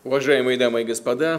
Уважаемые дамы и господа,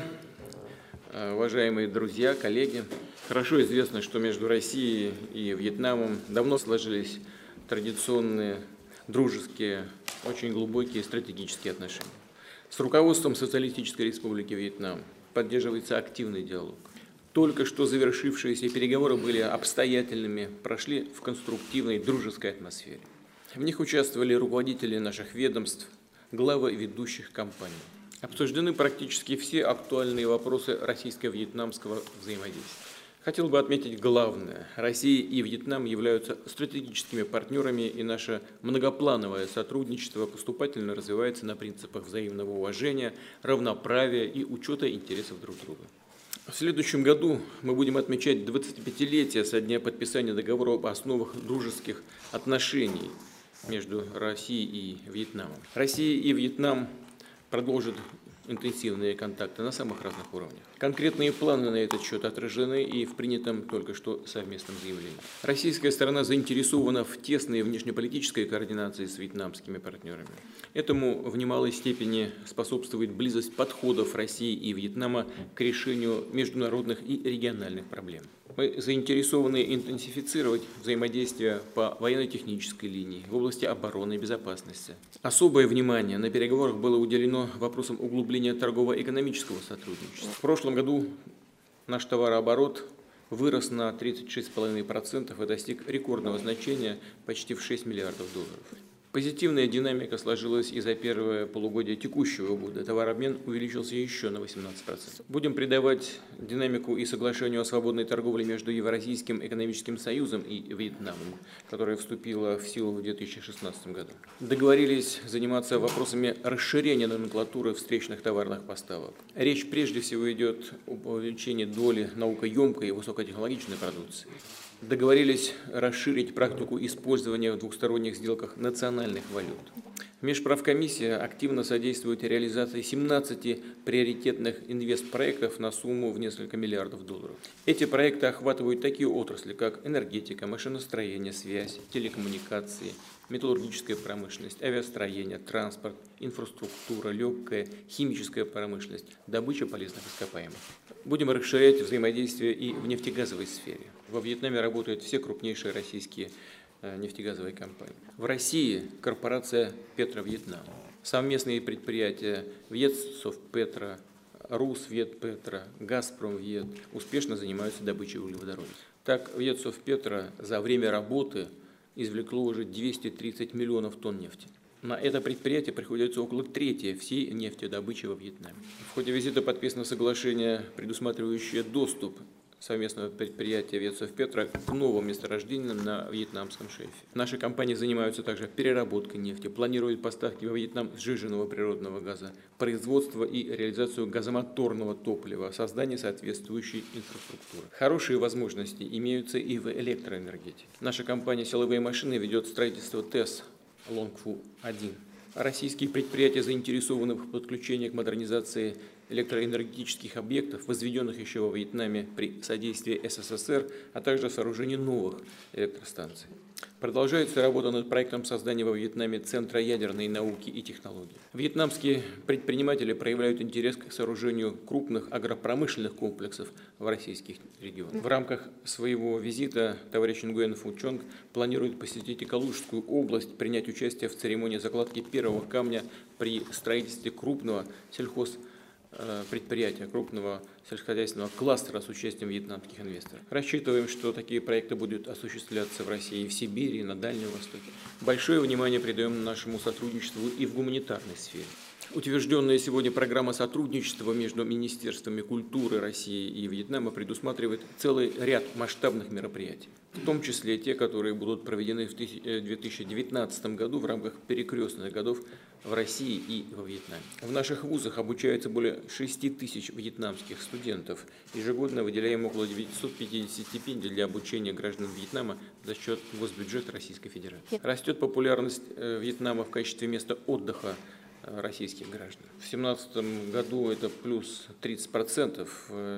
уважаемые друзья, коллеги, хорошо известно, что между Россией и Вьетнамом давно сложились традиционные, дружеские, очень глубокие стратегические отношения. С руководством Социалистической Республики Вьетнам поддерживается активный диалог. Только что завершившиеся переговоры были обстоятельными, прошли в конструктивной, дружеской атмосфере. В них участвовали руководители наших ведомств, главы ведущих компаний. Обсуждены практически все актуальные вопросы российско-вьетнамского взаимодействия. Хотел бы отметить главное. Россия и Вьетнам являются стратегическими партнерами, и наше многоплановое сотрудничество поступательно развивается на принципах взаимного уважения, равноправия и учета интересов друг друга. В следующем году мы будем отмечать 25-летие со дня подписания договора об основах дружеских отношений между Россией и Вьетнамом. Россия и Вьетнам продолжат интенсивные контакты на самых разных уровнях. Конкретные планы на этот счет отражены и в принятом только что совместном заявлении. Российская сторона заинтересована в тесной внешнеполитической координации с вьетнамскими партнерами. Этому в немалой степени способствует близость подходов России и Вьетнама к решению международных и региональных проблем. Мы заинтересованы интенсифицировать взаимодействие по военно-технической линии в области обороны и безопасности. Особое внимание на переговорах было уделено вопросам углубления торгово-экономического сотрудничества. В прошлом году наш товарооборот вырос на 36,5% и достиг рекордного значения почти в 6 миллиардов долларов. Позитивная динамика сложилась и за первое полугодие текущего года. Товарообмен увеличился еще на 18%. Будем придавать динамику и соглашению о свободной торговле между Евразийским экономическим союзом и Вьетнамом, которое вступило в силу в 2016 году. Договорились заниматься вопросами расширения номенклатуры встречных товарных поставок. Речь прежде всего идет об увеличении доли наукоемкой и высокотехнологичной продукции. Договорились расширить практику использования в двухсторонних сделках национальных валют. Межправкомиссия активно содействует реализации 17 приоритетных инвестпроектов на сумму в несколько миллиардов долларов. Эти проекты охватывают такие отрасли, как энергетика, машиностроение, связь, телекоммуникации, металлургическая промышленность, авиастроение, транспорт, инфраструктура, легкая, химическая промышленность, добыча полезных ископаемых. Будем расширять взаимодействие и в нефтегазовой сфере. Во Вьетнаме работают все крупнейшие российские нефтегазовые компании. В России корпорация Петровьетнам, совместные предприятия Вьетсовпетро, Русветпетро, Газпромвьет успешно занимаются добычей углеводородов. Так, Вьетсовпетро за время работы извлекло уже 230 миллионов тонн нефти. На это предприятие приходится около трети всей нефтедобычи во Вьетнаме. В ходе визита подписано соглашение, предусматривающее доступ совместного предприятия Вьетсовпетро к новым месторождениям на вьетнамском шельфе. Наши компании занимаются также переработкой нефти, планируют поставки во Вьетнам сжиженного природного газа, производство и реализацию газомоторного топлива, создание соответствующей инфраструктуры. Хорошие возможности имеются и в электроэнергетике. Наша компания «Силовые машины» ведет строительство ТЭС Лонгфу-1. Российские предприятия заинтересованы в подключении к модернизации электроэнергетических объектов, возведенных еще во Вьетнаме при содействии СССР, а также сооружении новых электростанций. Продолжается работа над проектом создания во Вьетнаме Центра ядерной науки и технологий. Вьетнамские предприниматели проявляют интерес к сооружению крупных агропромышленных комплексов в российских регионах. В рамках своего визита товарищ Нгуен Фу Чонг планирует посетить Калужскую область, принять участие в церемонии закладки первого камня при строительстве крупного предприятия, крупного сельскохозяйственного кластера с участием вьетнамских инвесторов. Рассчитываем, что такие проекты будут осуществляться в России и в Сибири, и на Дальнем Востоке. Большое внимание придаем нашему сотрудничеству и в гуманитарной сфере. Утвержденная сегодня программа сотрудничества между Министерствами культуры России и Вьетнама предусматривает целый ряд масштабных мероприятий, в том числе те, которые будут проведены в 2019 году в рамках перекрестных годов в России и во Вьетнаме. В наших вузах обучается более 6 тысяч вьетнамских студентов. Ежегодно выделяем около 950 стипендий для обучения граждан Вьетнама за счет госбюджета Российской Федерации. Растет популярность Вьетнама в качестве места отдыха российских граждан. В 2017 году это плюс 30%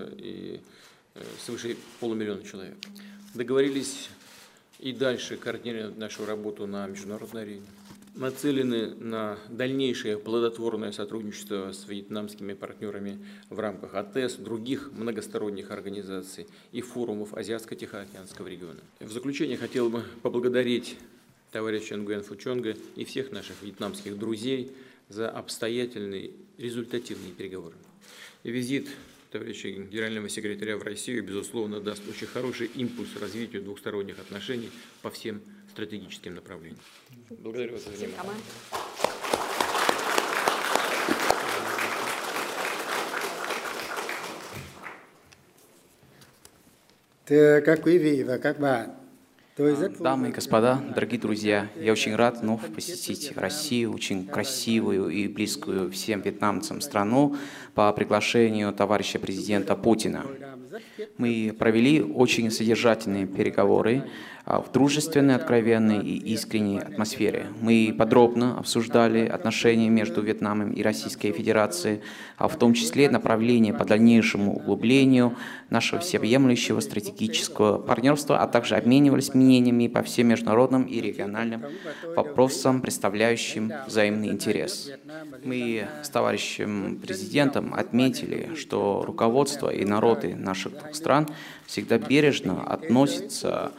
и свыше 500 000 человек. Договорились и дальше координировать нашу работу на международной арене. нацелены на дальнейшее плодотворное сотрудничество с вьетнамскими партнерами в рамках АТЭС, других многосторонних организаций и форумов Азиатско-Тихоокеанского региона. В заключение хотел бы поблагодарить товарища Нгуен Фу Чонга и всех наших вьетнамских друзей за обстоятельные, результативные переговоры. Визит товарища генерального секретаря в Россию, безусловно, даст очень хороший импульс развитию двухсторонних отношений по всем стратегическим направлениям. Благодарю вас за внимание. Thưa các quý vị và các bạn, дамы и господа, дорогие друзья, я очень рад вновь посетить Россию, очень красивую и близкую всем вьетнамцам страну по приглашению товарища президента Путина. Мы провели очень содержательные переговоры в дружественной, откровенной и искренней атмосфере. Мы подробно обсуждали отношения между Вьетнамом и Российской Федерацией, в том числе направления по дальнейшему углублению нашего всеобъемлющего стратегического партнерства, а также обменивались мнениями по всем международным и региональным вопросам, представляющим взаимный интерес. Мы с товарищем президентом отметили, что руководство и народы наших двух стран всегда бережно относятся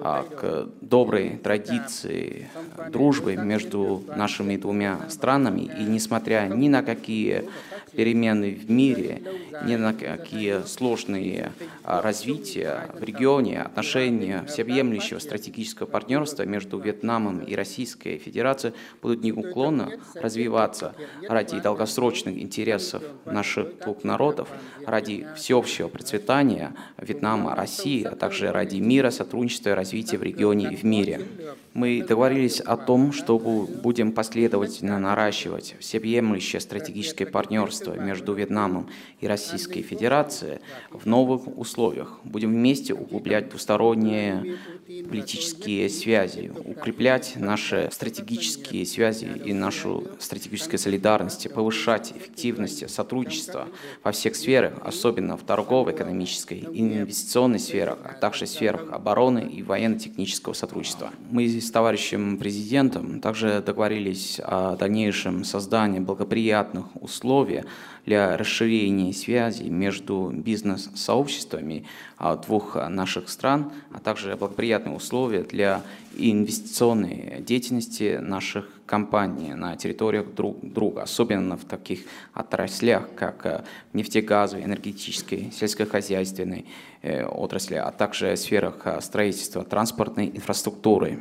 к доброй традиции дружбы между нашими двумя странами, и несмотря ни на какие перемены в мире, ни на какие сложные развития в регионе, отношения всеобъемлющего стратегического партнерства между Вьетнамом и Российской Федерацией будут неуклонно развиваться ради долгосрочных интересов наших двух народов, ради всеобщего процветания Вьетнама, России, а также ради мира, сотрудничества и развития в регионе и в мире. Мы договорились о том, что будем последовательно наращивать всеобъемлющее стратегическое партнерство между Вьетнамом и Российской Федерацией в новых условиях. Будем вместе углублять двусторонние политические связи, укреплять наши стратегические связи и нашу стратегическую солидарность, повышать эффективность сотрудничества во всех сферах, особенно в торговой, экономической и инвестиционной сферах, а также в сферах обороны и военно-технического сотрудничества. Мы с товарищем президентом также договорились о дальнейшем создании благоприятных условий для расширения связей между бизнес-сообществами двух наших стран, а также благоприятные условия для инвестиционной деятельности наших компаний на территориях друг друга, особенно в таких отраслях, как нефтегазовой, энергетической, сельскохозяйственной отрасли, а также в сферах строительства, транспортной инфраструктуры.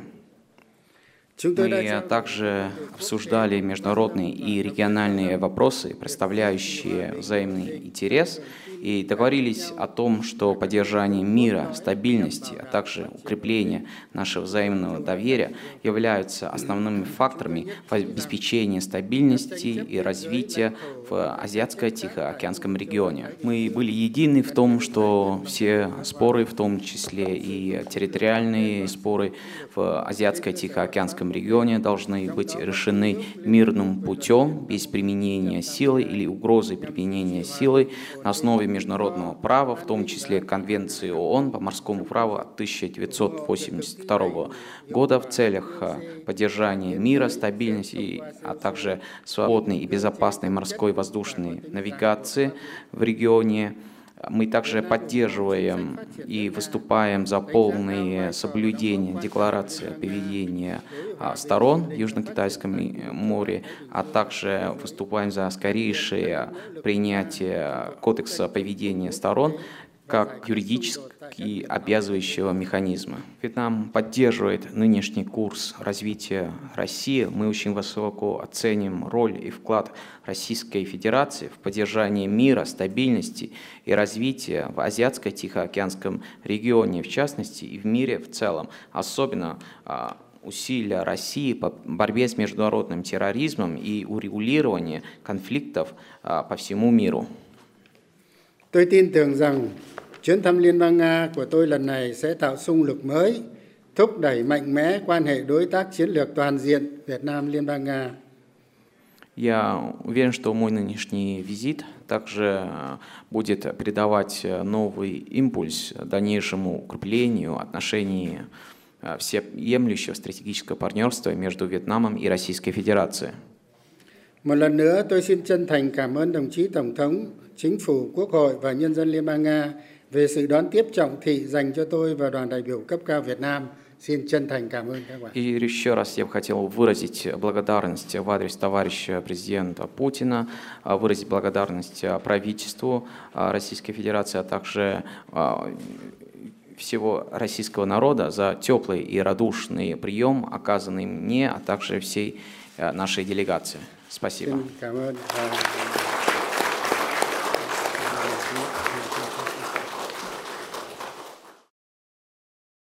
Мы также обсуждали международные и региональные вопросы, представляющие взаимный интерес, и договорились о том, что поддержание мира, стабильности, а также укрепление нашего взаимного доверия являются основными факторами в обеспечении стабильности и развития в Азиатско-Тихоокеанском регионе. Мы были едины в том, что все споры, в том числе и территориальные споры в Азиатско-Тихоокеанском регионе, должны быть решены мирным путем, без применения силы или угрозы применения силы на основе международного права, в том числе Конвенции ООН по морскому праву от 1982 года в целях поддержания мира, стабильности, а также свободной и безопасной морской воздушной навигации в регионе. Мы также поддерживаем и выступаем за полное соблюдение декларации о поведении сторон в Южно-Китайском море, а также выступаем за скорейшее принятие кодекса поведения сторон как юридически обязывающего механизма. Вьетнам поддерживает нынешний курс развития России. Мы очень высоко оценим роль и вклад Российской Федерации в поддержании мира, стабильности и развития в Азиатско-Тихоокеанском регионе, в частности, и в мире в целом, особенно усилия России по борьбе с международным терроризмом и урегулированию конфликтов по всему миру. Tôi tin tưởng rằng chuyến thăm Liên bang Nga của tôi lần này sẽ tạo xung lực mới, thúc đẩy mạnh mẽ quan hệ đối tác chiến lược toàn diện Việt Nam-Liên bang Nga. Я уверен, что мой нынешний визит также будет придавать новый импульс дальнейшему укреплению отношений всеобъемлющего стратегического партнерства между Вьетнамом и Российской Федерацией. Một lần nữa tôi xin chân thành cảm ơn đồng chí Tổng thống, Chính phủ, Quốc hội và nhân dân Liên bang Nga về sự đón tiếp trọng thị dành cho tôi và đoàn đại biểu cấp cao Việt Nam. Xin chân thành cảm ơn các bạn. И еще раз я бы хотел выразить благодарность в адрес товарища президента Путина, выразить благодарность правительству Российской Федерации, а также всего российского народа за теплый и радушный прием, оказанный мне, а также всей нашей делегации. Спасибо. Xin cảm ơn.